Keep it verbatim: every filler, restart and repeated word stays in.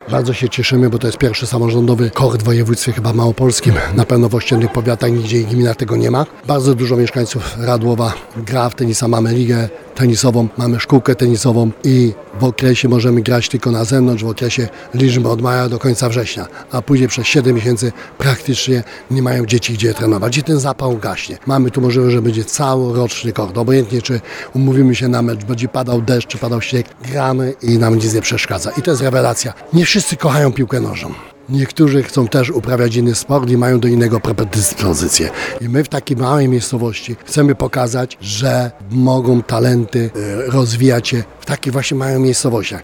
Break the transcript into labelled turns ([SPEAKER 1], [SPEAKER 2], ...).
[SPEAKER 1] Bardzo się cieszymy, bo to jest pierwszy samorządowy kort w województwie chyba małopolskim. Na pewno w ościennych powiatach nigdzie w gminach tego nie ma. Bardzo dużo mieszkańców Radłowa gra w tenisa. Mamy ligę tenisową, mamy szkółkę tenisową i w okresie możemy grać tylko na zewnątrz, w okresie liczby od maja do końca września, a później przez siedem miesięcy praktycznie nie mają dzieci gdzie trenować i ten zapał gaśnie. Mamy tu możliwość, że będzie całoroczny kort, obojętnie czy umówimy się na mecz, będzie padał deszcz czy padał śnieg, gramy i nam nic nie przeszkadza i to jest rewelacja. Nie wszyscy kochają piłkę nożną. Niektórzy chcą też uprawiać inny sport i mają do innego predyspozycje. I my w takiej małej miejscowości chcemy pokazać, że mogą talenty rozwijać się w takich właśnie małych miejscowościach.